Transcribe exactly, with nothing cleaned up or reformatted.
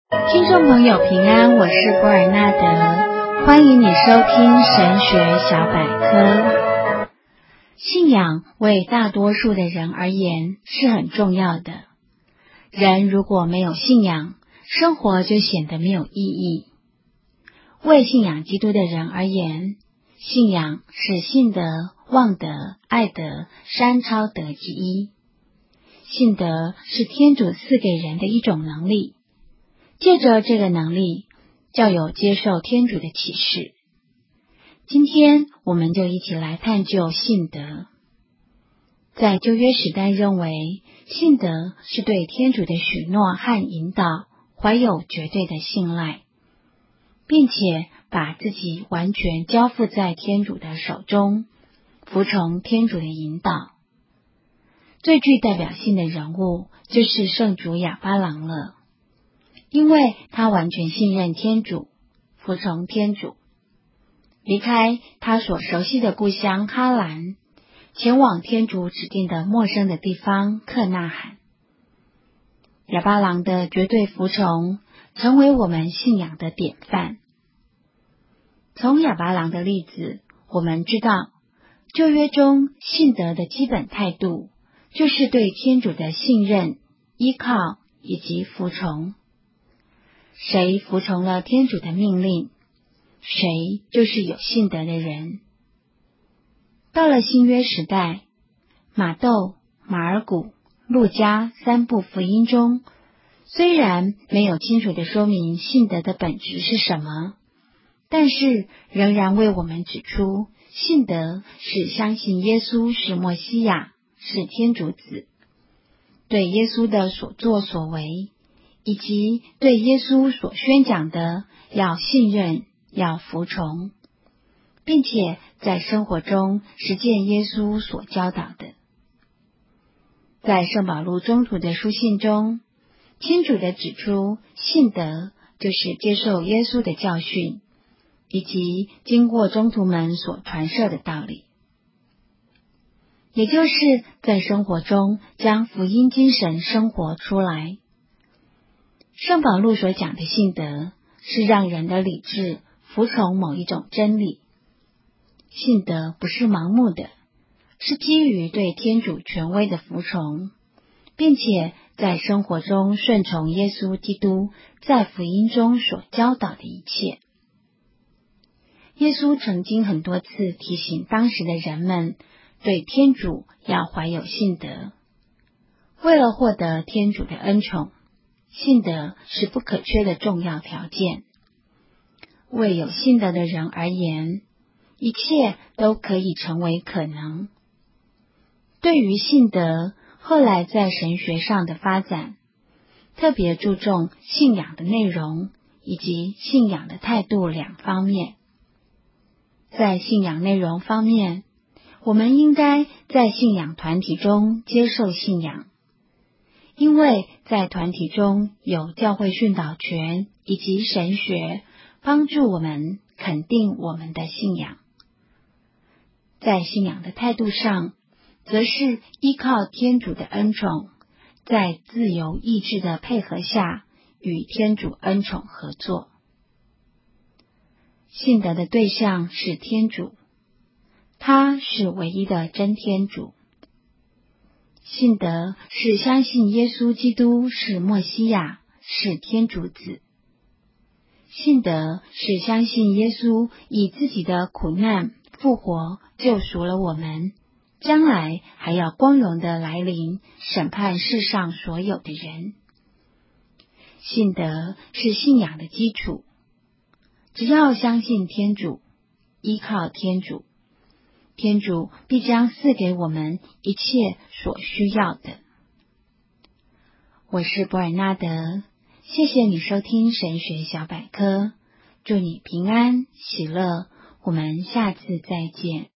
听众朋友平安，我是博尔纳德，欢迎你收听神学小百科。信仰为大多数的人而言是很重要的。人如果没有信仰，生活就显得没有意义。为信仰基督的人而言，信仰是信德、望德、爱德三超德之一。信德是天主赐给人的一种能力，借着这个能力，较有接受天主的启示。今天我们就一起来探究信德。在旧约时代认为，信德是对天主的许诺和引导怀有绝对的信赖，并且把自己完全交付在天主的手中，服从天主的引导。最具代表性的人物就是圣主亚巴郎了，因为他完全信任天主，服从天主，离开他所熟悉的故乡哈兰，前往天主指定的陌生的地方克纳罕。亚巴郎的绝对服从成为我们信仰的典范。从亚巴郎的例子，我们知道旧约中信德的基本态度就是对天主的信任、依靠以及服从。谁服从了天主的命令，谁就是有信德的人。到了新约时代，马窦、马尔谷、路加三部福音中，虽然没有清楚地说明信德的本质是什么，但是仍然为我们指出，信德是相信耶稣是默西亚，是天主子，对耶稣的所作所为，以及对耶稣所宣讲的要信任，要服从，并且在生活中实践耶稣所教导的。在圣保禄宗徒的书信中，清楚地指出，信德就是接受耶稣的教训，以及经过宗徒们所传授的道理，也就是在生活中将福音精神生活出来。圣保禄所讲的信德是让人的理智服从某一种真理。信德不是盲目的，是基于对天主权威的服从，并且在生活中顺从耶稣基督在福音中所教导的一切。耶稣曾经很多次提醒当时的人们对天主要怀有信德。为了获得天主的恩宠，信德是不可缺的重要条件。为有信德的人而言，一切都可以成为可能。对于信德，后来在神学上的发展，特别注重信仰的内容以及信仰的态度两方面。在信仰内容方面，我们应该在信仰团体中接受信仰，因为在团体中有教会训导权以及神学帮助我们肯定我们的信仰。在信仰的态度上，则是依靠天主的恩宠，在自由意志的配合下与天主恩宠合作。信德的对象是天主，他是唯一的真天主。信德是相信耶稣基督是默西亚，是天主子。信德是相信耶稣以自己的苦难复活救赎了我们，将来还要光荣的来临审判世上所有的人。信德是信仰的基础，只要相信天主，依靠天主，天主必将赐给我们一切所需要的。我是博尔纳德，谢谢你收听神学小百科，祝你平安喜乐，我们下次再见。